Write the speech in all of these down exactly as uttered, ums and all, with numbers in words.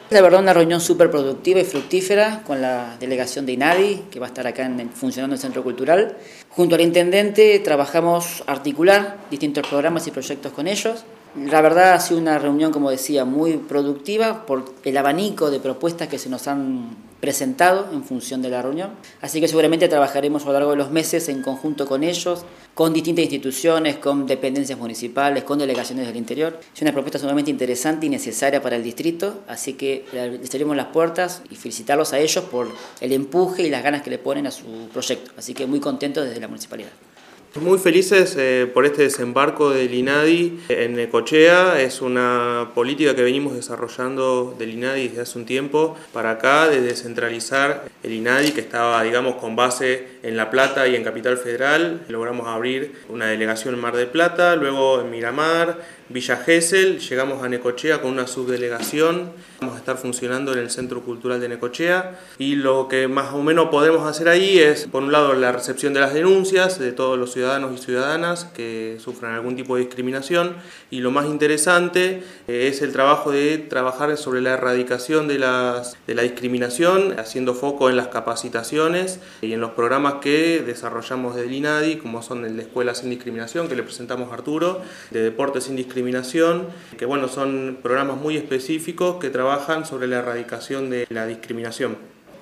La verdad, una reunión súper productiva y fructífera con la delegación de INADI, que va a estar acá en, funcionando en el Centro Cultural. Junto al intendente trabajamos a articular distintos programas y proyectos con ellos. La verdad ha sido una reunión, como decía, muy productiva por el abanico de propuestas que se nos han presentado en función de la reunión. Así que seguramente trabajaremos a lo largo de los meses en conjunto con ellos, con distintas instituciones, con dependencias municipales, con delegaciones del interior. Es una propuesta sumamente interesante y necesaria para el distrito, así que les abrimos las puertas y felicitarlos a ellos por el empuje y las ganas que le ponen a su proyecto. Así que muy contentos desde la municipalidad. Muy felices eh, por este desembarco del INADI en Necochea. Es una política que venimos desarrollando del INADI desde hace un tiempo para acá, de descentralizar el INADI, que estaba, digamos, con base en La Plata y en Capital Federal. Logramos abrir una delegación en Mar del Plata, luego en Miramar, Villa Gesell, llegamos a Necochea con una subdelegación. Vamos a estar funcionando en el Centro Cultural de Necochea y lo que más o menos podemos hacer ahí es, por un lado, la recepción de las denuncias de todos los ciudadanos y ciudadanas que sufran algún tipo de discriminación, y lo más interesante eh, es el trabajo de trabajar sobre la erradicación de, las, de la discriminación, haciendo foco en las capacitaciones y en los programas que desarrollamos del INADI, como son el de Escuela Sin Discriminación, que le presentamos a Arturo, de Deporte Sin Discriminación, que bueno, son programas muy específicos que trabajan sobre la erradicación de la discriminación.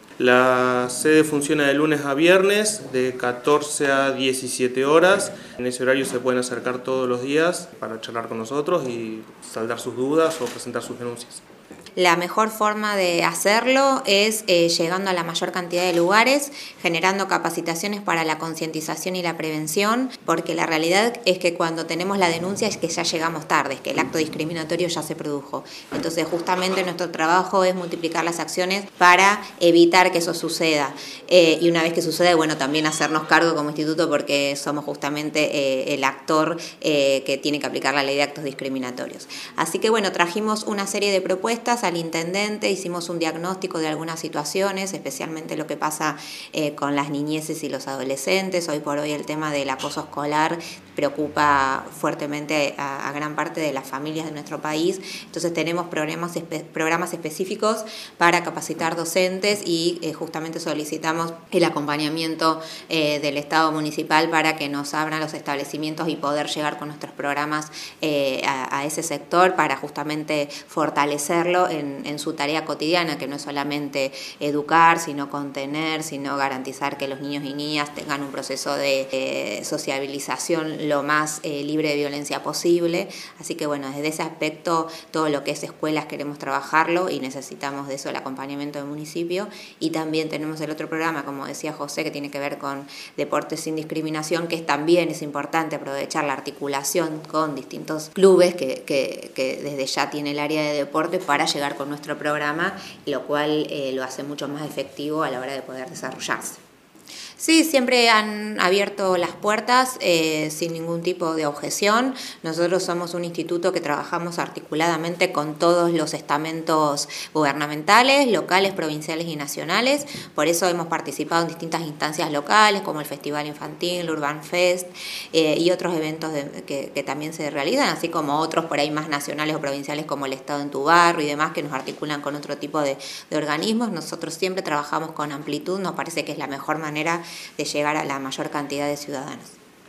La sede funciona de lunes a viernes de catorce a diecisiete horas. En ese horario se pueden acercar todos los días para charlar con nosotros y saldar sus dudas o presentar sus denuncias. La mejor forma de hacerlo es eh, llegando a la mayor cantidad de lugares, generando capacitaciones para la concientización y la prevención, porque la realidad es que cuando tenemos la denuncia es que ya llegamos tarde, es que el acto discriminatorio ya se produjo. Entonces justamente nuestro trabajo es multiplicar las acciones para evitar que eso suceda. Eh, y una vez que sucede, bueno, también hacernos cargo como instituto, porque somos justamente eh, el actor eh, que tiene que aplicar la ley de actos discriminatorios. Así que bueno, trajimos una serie de propuestas al intendente, hicimos un diagnóstico de algunas situaciones, especialmente lo que pasa eh, con las niñeces y los adolescentes. Hoy por hoy el tema del acoso escolar preocupa fuertemente a, a gran parte de las familias de nuestro país. Entonces tenemos programas, espe programas específicos para capacitar docentes y eh, justamente solicitamos el acompañamiento eh, del Estado municipal para que nos abran los establecimientos y poder llegar con nuestros programas eh, a, a ese sector para justamente fortalecerlo En, en su tarea cotidiana, que no es solamente educar, sino contener, sino garantizar que los niños y niñas tengan un proceso de eh, sociabilización lo más eh, libre de violencia posible. Así que bueno, desde ese aspecto, todo lo que es escuelas queremos trabajarlo y necesitamos de eso el acompañamiento del municipio. Y también tenemos el otro programa, como decía José, que tiene que ver con Deportes Sin Discriminación, que también es importante aprovechar la articulación con distintos clubes que, que, que desde ya tiene el área de deporte para llegar con nuestro programa, lo cual eh, lo hace mucho más efectivo a la hora de poder desarrollarse. Sí, siempre han abierto las puertas eh, sin ningún tipo de objeción. Nosotros somos un instituto que trabajamos articuladamente con todos los estamentos gubernamentales, locales, provinciales y nacionales. Por eso hemos participado en distintas instancias locales, como el Festival Infantil, Urban Fest eh, y otros eventos de, que, que también se realizan, así como otros por ahí más nacionales o provinciales, como el Estado en tu barrio y demás, que nos articulan con otro tipo de, de organismos. Nosotros siempre trabajamos con amplitud, nos parece que es la mejor manera de llegar a la mayor cantidad de ciudadanos.